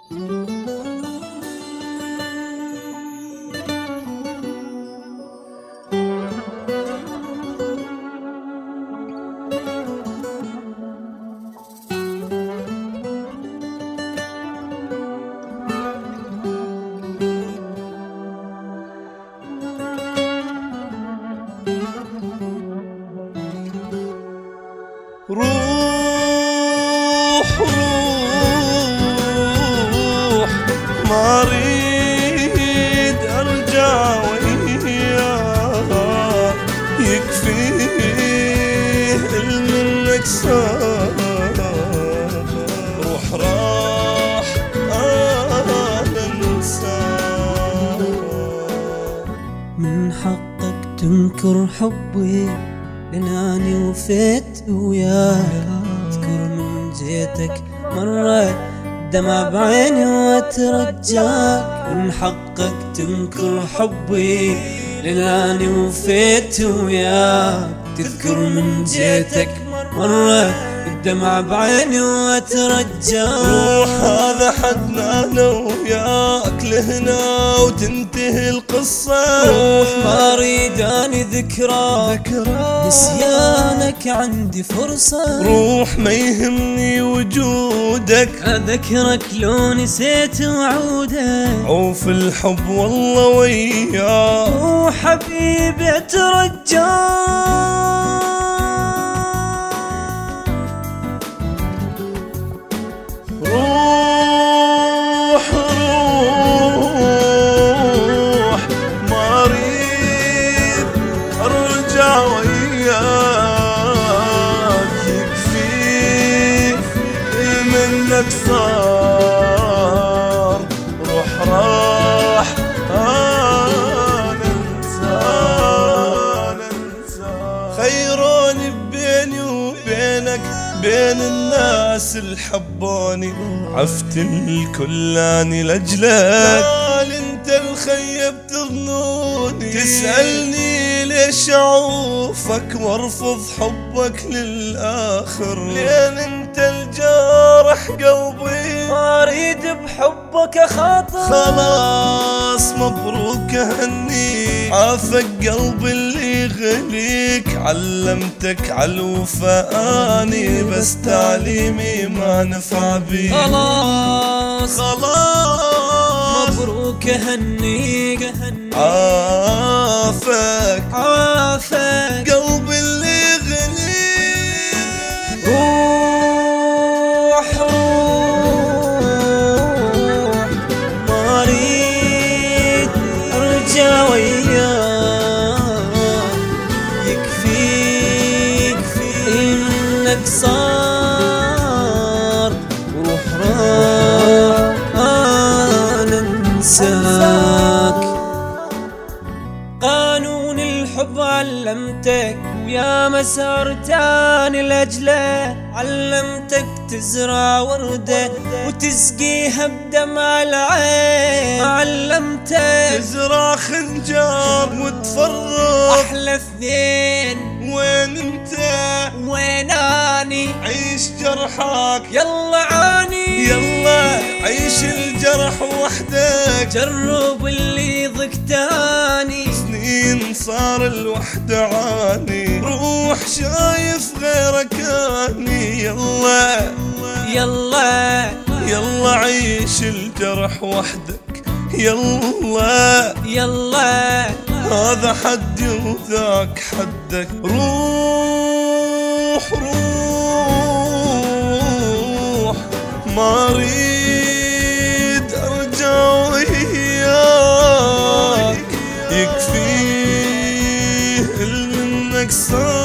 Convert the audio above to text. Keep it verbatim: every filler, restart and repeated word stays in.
روح روح ما اريد ارجع وياك، يكفيه منك صار. روح راح انا انساك. من حقك تنكر حبي لاني وفيت وياك، اذكر من جيتك مرة دمع بعيني واترجاك. من حقك تنكر حبي لاني وفيت وياك، تذكر من جيتك مرة الدمع بعيني واترجاك. روح هذا حدنا انا وياك لهنا وتنتهي القصة. روح ما اريد اني ذكرى نسيانك عندي فرصة. روح ما يهمني وجودك، اذكرك لو نسيت وعودك. عوف الحب والله وياك. روح حبيبي اترجاك. روح روح ما اريد ارجع وياك، يكفيك منك صار. روح راح انا انساك. خيروني بيني وبينك بين الناس الحبوني، عفت الكل اني لاجلك. قال انت الخيب تظنوني، تسألني ليش اعوفك وارفض حبك للآخر. لين انت الجارح قلبي ما اريد بحبك اخاطر. خلاص مبروك هنيك، عافك قلبي اللي يغليك. علمتك عالوفا اني بس تعليمي ما نفع بيك. خلاص خلاص مبروك هنيك، عافك عافك قلبي اللي يغليك. روح روح ما اريد ارجع وياك، يكفيك انك صار. وروح راح انا انساك. قانون الحب علمتك ويا مسار تاني لاجله. علمتك تزرع وردة وتسقيها بدمع العين. علمتك تزرع خنجر وتفرق احلى اثنين. وين انت وين اني عيش جرحك، يلا عاني. يلا عيش الجرح وحدك. جرب اللي ضق تاني، سنين صار الوحدة عاني. روح شايف غيرك اني. يلا يلا يلا عيش الجرح وحدك. يلا يلا هذا حدي وذاك حدك. روح روح ما اريد ارجع وياك، يكفيه منك صار.